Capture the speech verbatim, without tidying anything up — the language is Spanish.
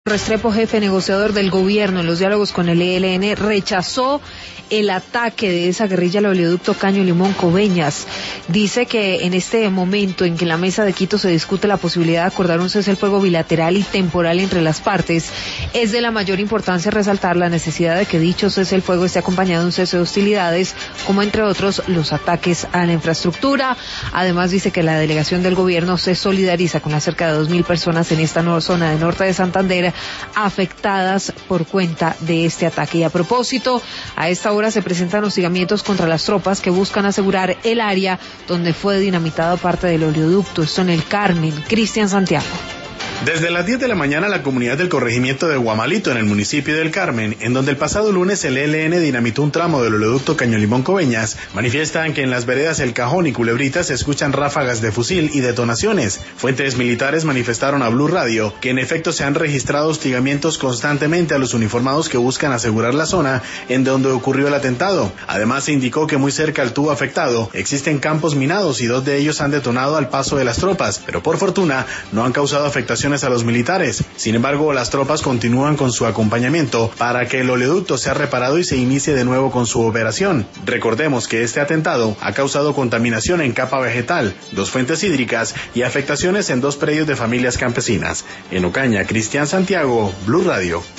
Restrepo, jefe negociador del gobierno en los diálogos con el E L N, rechazó el ataque de esa guerrilla al oleoducto Caño Limón Coveñas. Dice que en este momento en que en la mesa de Quito se discute la posibilidad de acordar un cese al fuego bilateral y temporal entre las partes, es de la mayor importancia resaltar la necesidad de que dicho cese al fuego esté acompañado de un cese de hostilidades, como entre otros los ataques a la infraestructura. Además dice que la delegación del gobierno se solidariza con las cerca de dos mil personas en esta nueva zona de norte de Santander afectadas por cuenta de este ataque. Y a propósito, a esta hora se presentan hostigamientos contra las tropas que buscan asegurar el área donde fue dinamitado parte del oleoducto, esto en el Carmen. Cristian Santiago. Desde las diez de la mañana, la comunidad del corregimiento de Guamalito, en el municipio del Carmen, en donde el pasado lunes el E L N dinamitó un tramo del oleoducto Caño Limón Coveñas, manifiestan que en las veredas El Cajón y Culebrita se escuchan ráfagas de fusil y detonaciones. Fuentes militares manifestaron a Blue Radio que en efecto se han registrado hostigamientos constantemente a los uniformados que buscan asegurar la zona en donde ocurrió el atentado. Además, se indicó que muy cerca al tubo afectado existen campos minados y dos de ellos han detonado al paso de las tropas, pero por fortuna no han causado afectaciones a los militares. Sin embargo, las tropas continúan con su acompañamiento para que el oleoducto sea reparado y se inicie de nuevo con su operación. Recordemos que este atentado ha causado contaminación en capa vegetal, dos fuentes hídricas y afectaciones en dos predios de familias campesinas. En Ocaña, Cristian Santiago, Blue Radio.